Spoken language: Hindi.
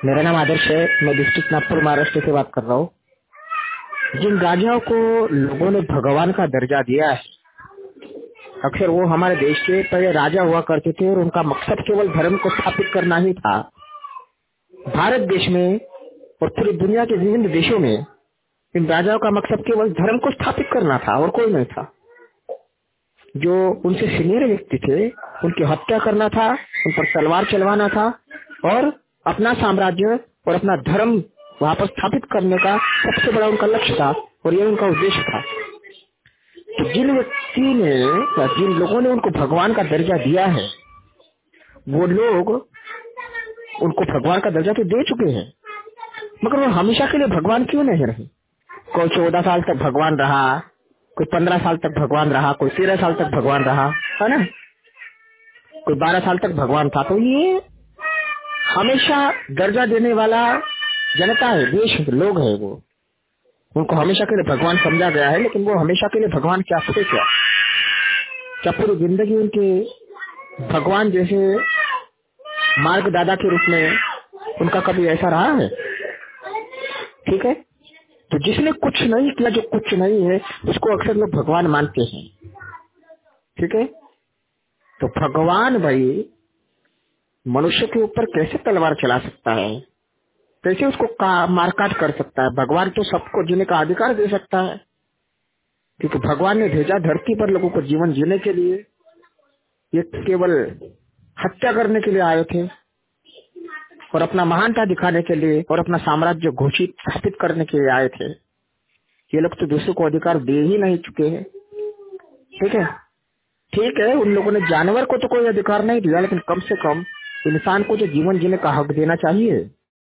मेरा नाम आदर्श है। मैं डिस्ट्रिक्ट नागपुर महाराष्ट्र से बात कर रहा हूँ। जिन राजाओं को लोगों ने भगवान का दर्जा दिया है, अक्सर वो हमारे देश के पहले राजा हुआ करते थे और उनका मकसद केवल धर्म को स्थापित करना ही था। भारत देश में और पूरी दुनिया के विभिन्न देशों में इन राजाओं का मकसद केवल धर्म को स्थापित करना था और कोई नहीं था। जो उनसे सीनियर व्यक्ति थे उनकी हत्या करना था, उन पर तलवार चलवाना था और अपना साम्राज्य और अपना धर्म वापस स्थापित करने का सबसे बड़ा उनका लक्ष्य था और ये उनका उद्देश्य था। तो जिन व्यक्ति ने या जिन लोगों ने उनको भगवान का दर्जा दिया है, वो लोग उनको भगवान का दर्जा तो दे चुके हैं, मगर वो हमेशा के लिए भगवान क्यों नहीं रहे? कोई 14 साल तक भगवान रहा, कोई 15 साल तक भगवान रहा, कोई 13 साल तक भगवान रहा, है ना, कोई 12 साल तक भगवान था। तो ये हमेशा दर्जा देने वाला जनता है, देश लोग है, वो उनको हमेशा के लिए भगवान समझा गया है। लेकिन वो हमेशा के लिए भगवान क्या थे? क्या पूरी जिंदगी उनके भगवान जैसे मार्गदाता के रूप में उनका कभी ऐसा रहा है? ठीक है, तो जिसने कुछ नहीं किया, जो कुछ नहीं है, उसको अक्सर लोग भगवान मानते हैं। ठीक है, तो भगवान भाई मनुष्य के ऊपर कैसे तलवार चला सकता है, कैसे उसको मारकाट कर सकता है? भगवान तो सबको जीने का अधिकार दे सकता है, क्योंकि भगवान ने भेजा धरती पर लोगों को जीवन जीने के लिए। ये केवल हत्या करने के लिए आए थे और अपना महानता दिखाने के लिए और अपना साम्राज्य घोषित स्थापित करने के लिए आए थे। ये लोग तो दूसरों को अधिकार दे ही नहीं चुके हैं। ठीक है, ठीक है, उन लोगों ने जानवर को तो कोई अधिकार नहीं दिया, लेकिन कम से कम इंसान को जो जीवन जीने का हक देना चाहिए।